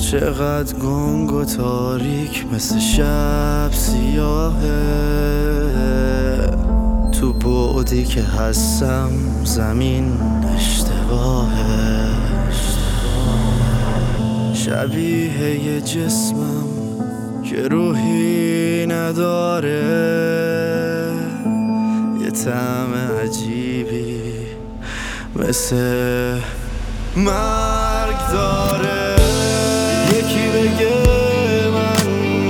چقدر گنگ و تاریک مثل شب سیاهه، تو بعدی که هستم زمین اشتباهه. شبیه یه جسمم که روحی نداره، یه طعم عجیبی مثل مرگ داره. یکی بگه من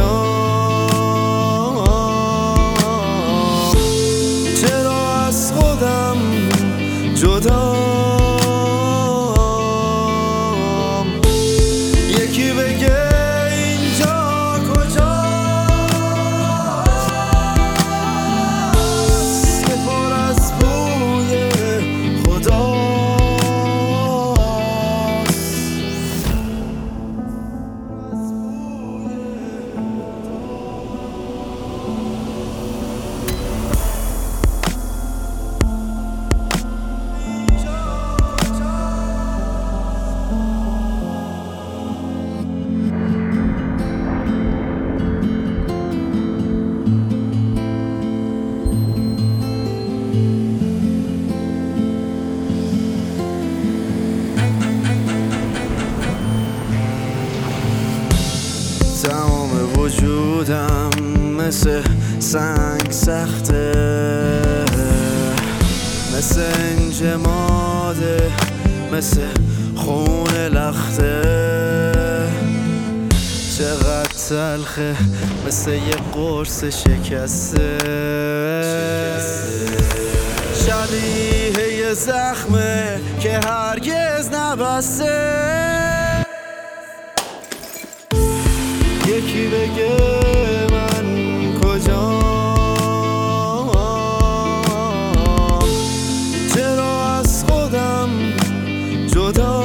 کجام، چرا از خودم جدام. یکی بگه اینجا کجاست که پر از بوی خداست. تمام وجودم مثل سنگ سخته، مثل انجماده، مثل خون لخته. چقدر تلخه مثل یه قرص شکسته، شبیه یه زخمه که هرگز نبسته. یکی بگه من کجام، چرا از خودم جدا